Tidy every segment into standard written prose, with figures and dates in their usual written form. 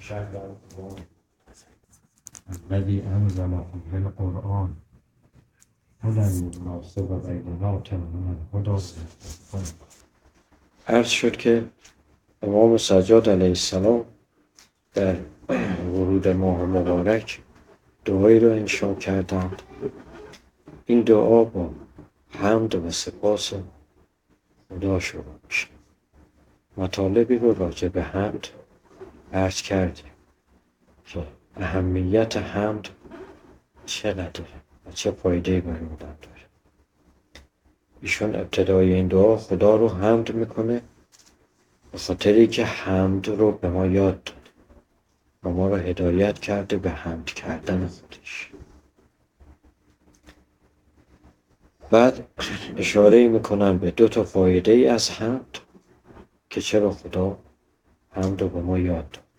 شهر القرآن الذي أنزل فيه القرآن هدى للناس و بینات من الهدی والفرقان. عرض شد که امام سجاد علیه السلام در ورود ماه مبارک دعایی را انشا کردند. این دعا با حمد و سپاس خدا شروع میشه. مطالبی رو راجع به حمد عرض کردیم که اهمیت حمد چقدره و چه فایده‌ای برای آدم داره. ایشون ابتدای این دعا خدا رو حمد میکنه به خاطری که حمد رو به ما یاد داد و ما رو هدایت کرده به حمد کردن خودش. بعد اشاره میکنن به 2 فایده ای از حمد که چرا خدا حمد رو به ما یاد داد.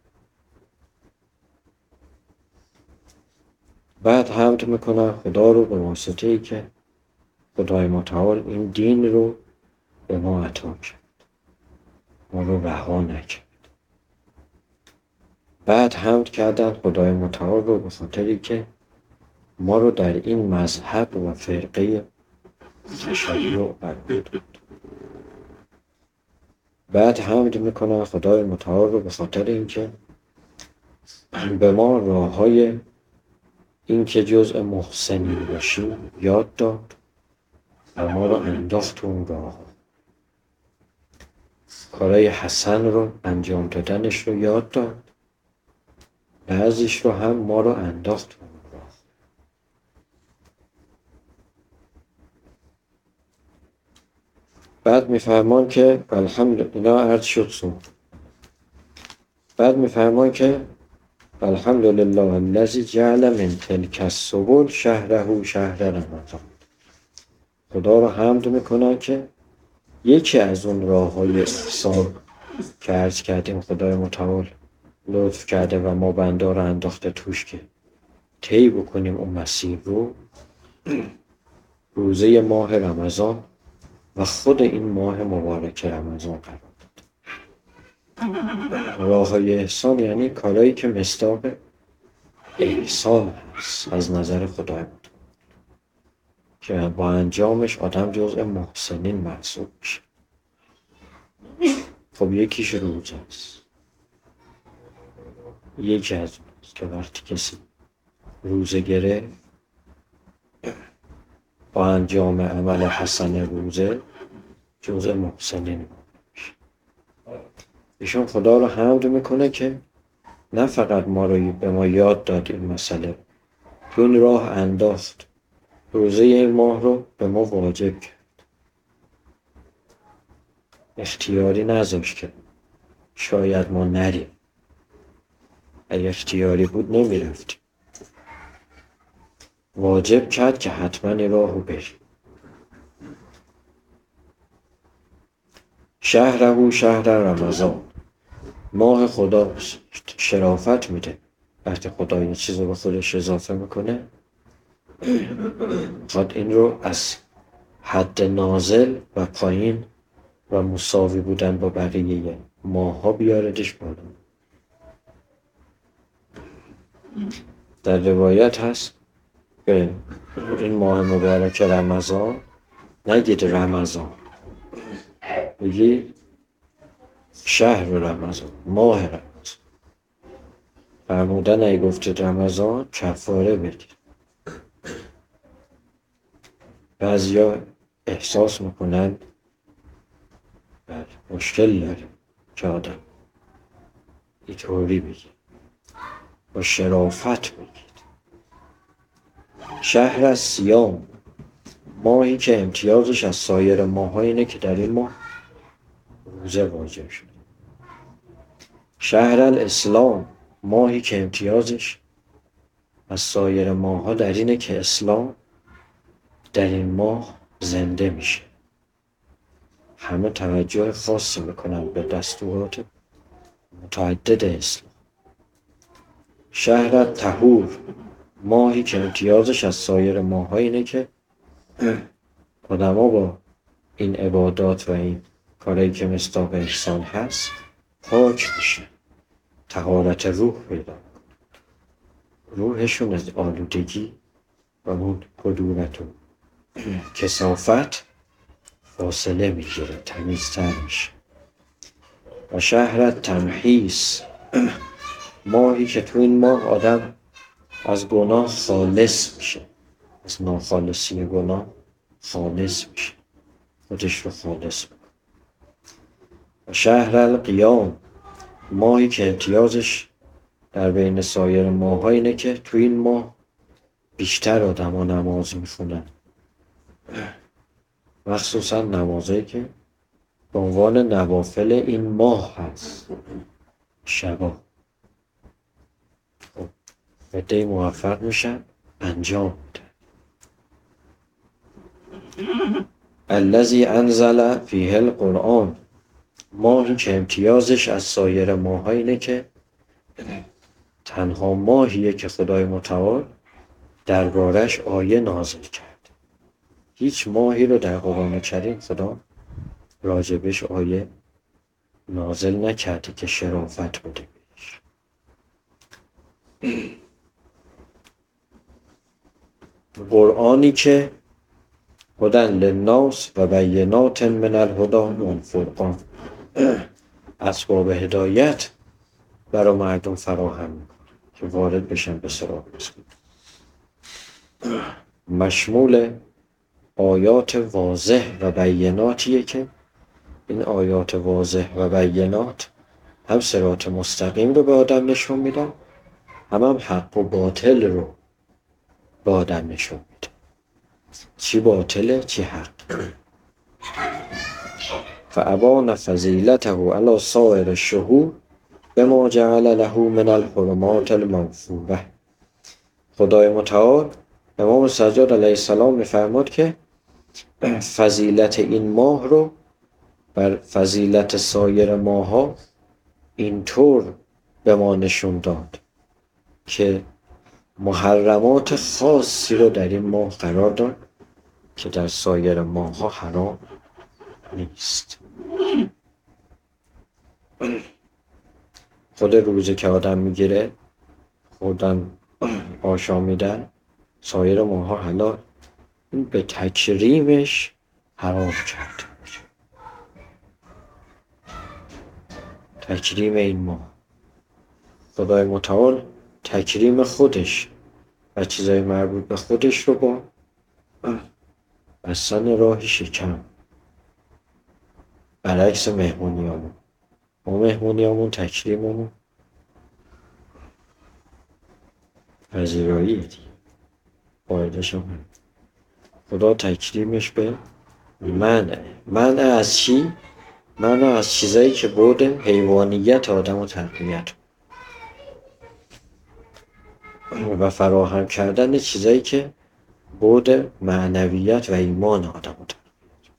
بعد حمد میکنن خدا رو به واسطه ای که خدای متعال این دین رو به ما عطا کرد، ما رو رها نکرد. بعد حمد کردن خدای متعال رو به خاطری که ما رو در این مذهب و فرقه تشیع قرار داد. بعد حمد میکنن خدای متعال رو به خاطر اینکه به ما راههای این که جزء محسنین باشیم یاد داد و ما رو انداخت اون راه. کارهای حسن رو انجام دادنش رو یاد داد، بعضیش رو هم ما رو انداخت اون راه. بعد میفرمان که اینا عرض شد سون. بعد میفرمان که الحمدلله الذی جعل من تلک السبل شهره شهر رمضان. خدا رو حمد میکنن که یکی از اون راه‌های احسان که عرض کردیم خدای متعال لطف کرده و ما بنده رو انداخته توش که طی بکنیم اون مسیر رو، روزه ماه رمضان و خود این ماه مبارک رمضان قرار داد. راه‌های احسان یعنی کارهایی که مصداق احسان هست از نظر خدای متعال که با انجامش آدم جزء محسنین محسوب میشه. خب یکیش روزه است. یکی از اوناست که وقتی کسی روزه گرفت با انجام عمل حسن روزه جزء محسنین میشه. ایشون خدا رو حمد میکنه که نه فقط ما رو به ما یاد داد این مسئله، اون راه انداخت، روزه این ماه رو به ما واجب کرد، اختیاری نذاشت که شاید ما نریم. اگه اختیاری بود نمیرفتیم. واجب کرد که حتما این راه رو بریم. شهره شهر رمضان، ماه خدا شرافت میده. وقتی خدا یه چیز رو به خودش اضافه میکنه خود این رو از حد نازل و پایین و مساوی بودن با بقیه ماه ها بیاردش بالا. در روایت هست که این ماه مبارک رمضان نگید رمضان، بگید شهر رمضان، ماه رمضان. فرمودن اگه گفتید رمضان کفاره بدید. بعضیا احساس میکنن مشکل داره که آدم اینطوری بگید، با شرافت بگید. شهر از صیام، ماهی که امتیازش از سایر ماه‌ها اینه که در این ماه روزه واجب شده. شهر الاسلام، ماهی که امتیازش از سایر ماه‌ها در اینه که اسلام در این ماه زنده میشه. همه توجه خاصی میکنن به دستورات متعدد اسلام. شهر طهور، ماهی که امتیازش از سایر ماه‌ها اینه که آدم‌ها با این عبادات و این کارهایی که مصداق احسان هست پاک میشه. طهارت روح پیدا کنند. روحشون از آلودگی و اون کدورت و کثافت فاصله میگیره، تمیزتر میشه. و شهر تمحیص، ماهی که تو این ماه آدم از گناه خالص میشه، از ناخالصی گناه خالص میشه، خودش رو خالص میکنه. و شهر القیام، ماهی که امتیازش در بین سایر ماه‌ها اینه که تو این ماه بیشتر آدم ها نماز میخونن، مخصوصا نمازهایی که به عنوان نوافل این ماه هست، شبا. خب عده‌ای موفق میشن انجام میدن. الذی انزل فیه القرآن، ماهی که امتیازش از سایر ماه‌ها اینه که تنها ماهیه که خدای متعال دربارش آیه نازل کرد. هیچ ماهی رو در قرآن کریم خدا راجبش آیه نازل نکرده که شرافت بده بهش. قرآنی که هدی للناس و بینات من الهدی والفرقان، اسباب هدایت برای مردم فراهم میکنه که وارد بشن به صراط مستقیم. مشمول آیات واضح و بیناتیه که این آیات واضح و بینات هم صراط مستقیم رو به آدم نشون میدن، هم حق و باطل رو به آدم نشون میدن، چی باطله چی حق. فابان فضیلته علی سایر الشهور بما جعل له من الحرمات المغفوره. خدای متعال امام سجاد علیه السلام میفرماد که فضیلت این ماه رو بر فضیلت سایر ماه‌ها اینطور به ما نشون داد که محرمات خاصی رو در این ماه قرار داد که در سایر ماه‌ها حرام نیست. خود روزه که آدم میگیره خوردن آشامیدن سایر ماه‌ها حلال، این به تکریمش حرام کرد. تکریم این ماه، خدای متعال تکریم خودش و چیزای مربوط به خودش رو با بستن راه شکم، برعکس مهمونیامون. ما مهمونیامون تکریممون پذیراییه دیگه، قاعدش هم خدا تکریمش به منع از چی؟ منع از چیزایی که بود حیوانیت آدم و تقویت و فراهم کردن چیزایی که بود معنویت و ایمان آدم و تقویت.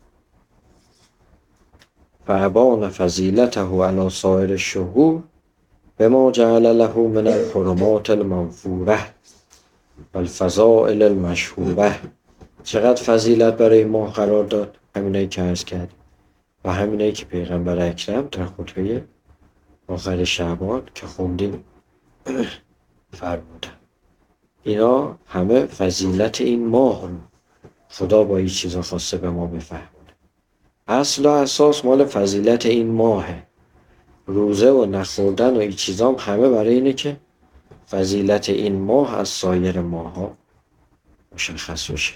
فابان فضیلته علی سایر الشهور بما جعل له من الحرمات المغفوره و الفضائل المشهوره. چقدر فضیلت برای ماه قرار داد؟ همینایی که عرض کرد و همینایی که پیغمبر اکرم در خطبه آخر شعبان که خوندیم فرمودن. اینا همه فضیلت این ماه رو خدا با این چیزا خواسته به ما بفهمونه. اصل و اساس مال فضیلت این ماهه. روزه و نخوردن و این چیزام همه برای اینه که فضیلت این ماه از سایر ماها مشخص بشه.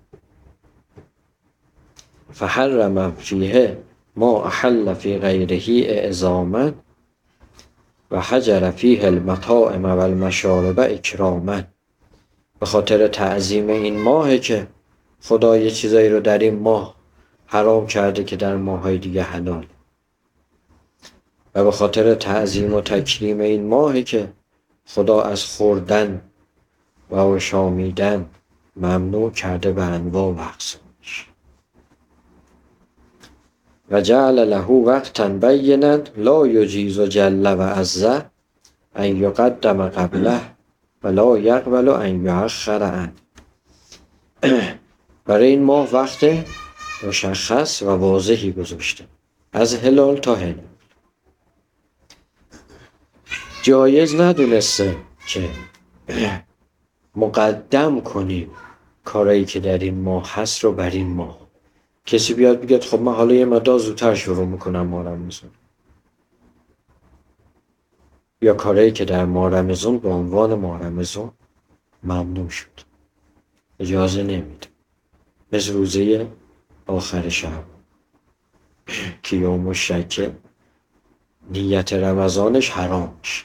فحرم فیه ما احل فی غیره اعظاما و حجر فیه المطاعم و المشارب اکراما. به خاطر تعظیم این ماهه که خدا یه چیزایی رو در این ماه حرام کرده که در ماه‌های دیگه حلال، و به خاطر تعظیم و تکریم این ماهه که خدا از خوردن و آشامیدن ممنوع کرده به انواع و اقسامش. و جعل له وقتا بینا لا یجیز جل و عز ان یقدم قبله و لا یقبل ان یؤخر عنه. برای این ماه وقت مشخص و واضحی گذاشته، از هلال تا هلال. جایز ندونسته که مقدم کنیم کارایی که در این ماه هست رو بر این ماه. کسی بیاد بگه خب من حالا یه مقدار زودتر شروع میکنم ماه رمضان، یا کارایی که در ماه رمضان به عنوان ماه رمضان ممنوع شد، اجازه نمیده. مثل روزه آخر شب که یوم شک نیت رمضانش حرام میشه،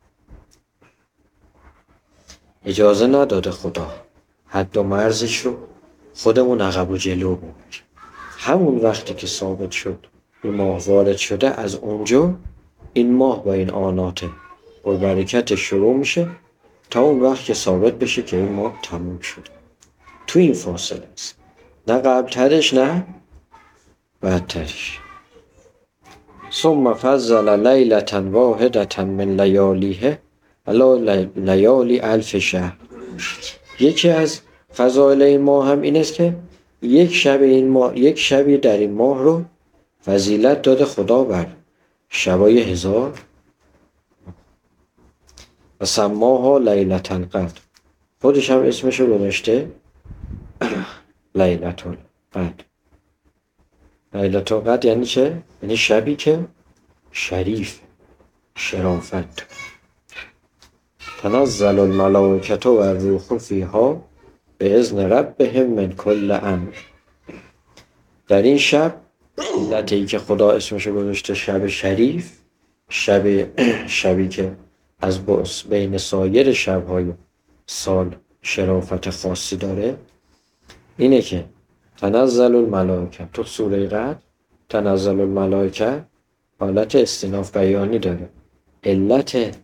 اجازه نداده خدا. حد و مرزش رو خودمون عقب و جلو بودیم. همون وقتی که ثابت شد این ماه وارد شده، از اونجا این ماه با این آنات پربرکتش شروع میشه تا اون وقت که ثابت بشه که این ماه تموم شده. تو این فاصله است، نه قبلترش نه بعدترش. ثم فضل لیلة واحدة من لیالیه علی لیالی الف شهر. یکی از فضایل این ماه هم این است که یک شبی در این ماه رو فضیلت داده خدا بر شبای 1000 و سماها لیلة القدر. خودش هم اسمش رو گذاشته لیلة القدر. لیلة القدر یعنی چه؟ یعنی شبی که شریف، شرافت. تنزل الملائکة و الروح فیها به اذن ربهم من کل امر. در این شب، علتی که خدا اسمشو گذاشته شب شریف، شبی که از بین سایر شبهای سال شرافت خاصی داره، اینه که تنزل الملائکه. تو سوره قدر تنزل الملائکه حالت استیناف بیانی داره. علت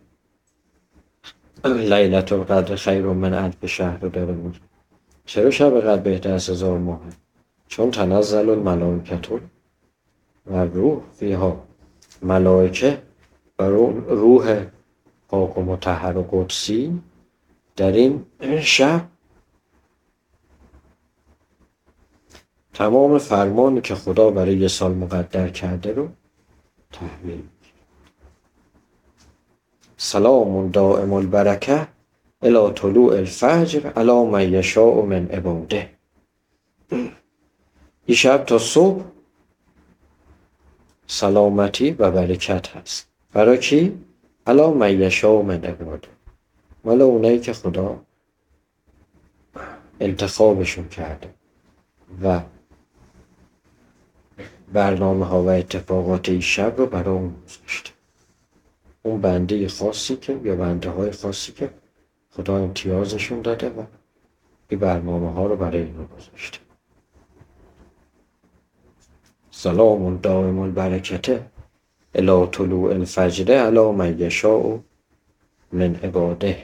لیلة القدر خیر من الف شهر رو داره بود. چرا شب قدر بهتر از 1000 ماه؟ چون تنزل الملائکه و روح فیها، ملائکه و روح پاک و مطهر و قدسی در این شب تمام فرمانی که خدا برای یه سال مقدر کرده رو تحویل میگیره. سلام دائم البرکه الی طلوع الفجر علی من یشاء من عباده. این شب تا صبح سلامتی و برکت هست. برای کی؟ علی من یشاء من عباده، مال اونایی که خدا انتخابشون کرده و برنامه ها و اتفاقات این شب رو برای اون گذاشته. اون بنده خاصی که یا بنده های خاصی که خدا امتیازشون داده و این برنامه ها رو برای این رو گذاشته. سلام دائم البرکته الی طلوع الفجر علی من یشاء من عباده.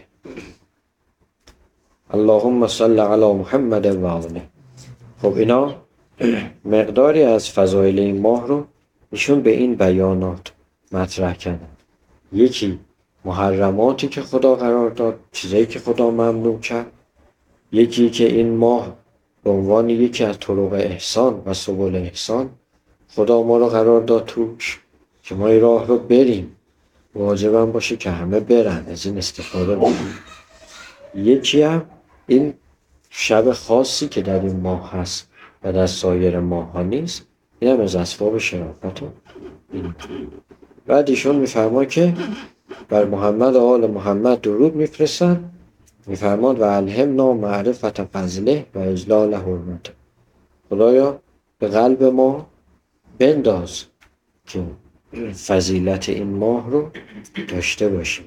اللهم صل علی محمد و آله. خب اینا مقداری از فضایل این ماه رو ایشون به این بیانات مطرح کردن. یکی محرماتی که خدا قرار داد، چیزایی که خدا ممنوع کرد. یکی که این ماه به عنوان یکی از طرق احسان و سبل احسان خدا ما رو قرار داد توش که ما این راه رو بریم، واجبم باشه که همه برن، از این استفاده بکنیم. یکی هم این شب خاصی که در این ماه هست و در سایر ماه ها نیست، این هم از اسباب شرافت. بعد ایشون میفرماد که بر محمد و آل محمد درود میفرستن، میفرماد و الهمنا معرفت فضله و اجلال حرمته. خدایا به قلب ما بنداز که فضیلت این ماه رو داشته باشیم.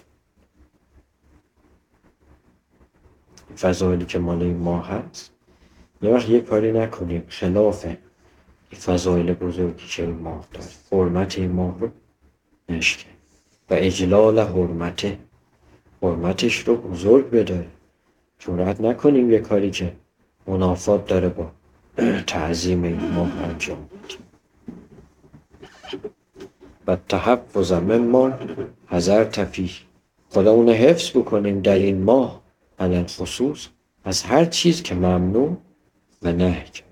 فضایلی که مال این ماه هست، یه وقت یه کاری نکنیم خلاف فضایل بزرگی که این ماه داره، حرمت این ماه رو نشکنیم و اجلال حرمتش رو بزرگ بداره. جرأت نکنیم یه کاری که منافات داره با تعظیم این ماه انجام بدیم. و تحفظ مما حذرت فیه، خودمون حفظ بکنیم در این ماه علل خصوص از هر چیز که ممنوع و نهی کردیم.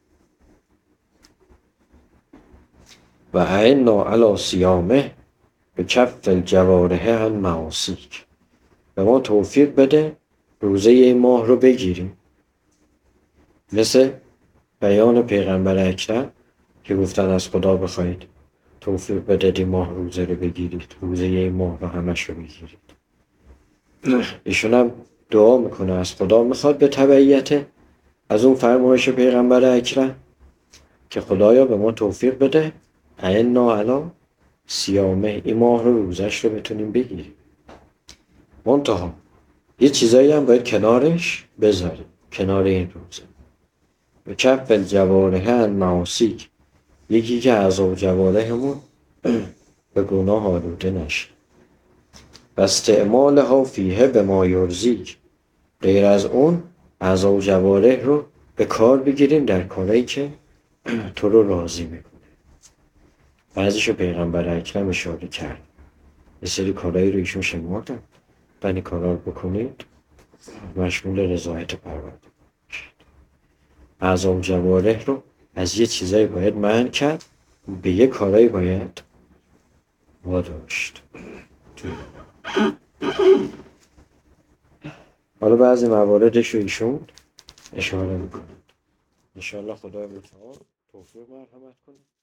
و اعنا علی صیامه به کف الجوارح المعاصیک. به ما توفیق بده روزه این ماه رو بگیریم، مثل بیان پیغمبر اکرم که گفتن از خدا بخواید توفیق بده این ماه روزه رو بگیرید، روزه این ماه رو همش رو بگیرید. ایشون هم دعا میکنه، از خدا میخواد به تبعیت از اون فرمایش پیغمبر اکرم که خدایا به ما توفیق بده اعنا علی صیامه، این ماه رو روزش رو بتونیم بگیریم. منتها یه چیزایی هم باید کنارش بذاریم، کنار این روزه. به کف الجوارح المعاصی، یکی که اعضا و جوارحمون به گناه آلوده نشه. و استعمالها فیه به ما یرضیک، غیر از اون اعضا و جوارح رو به کار بگیریم در کارهایی که تو رو راضی میکنه. بعضیشو پیغمبر اکرم اشاره کرد، یه سری کارهایی رو ایشون شمردن، این کارها رو بکنید مشمول رضایت پروردگار میشید. اعضا و جوارح رو از یه چیزایی باید منع کرد، به یه کارهایی باید واداشت. حالا بعضی مواردش رو ایشون اشاره میکنه. انشاءالله خدای متعال توفیق مرحمت کنه.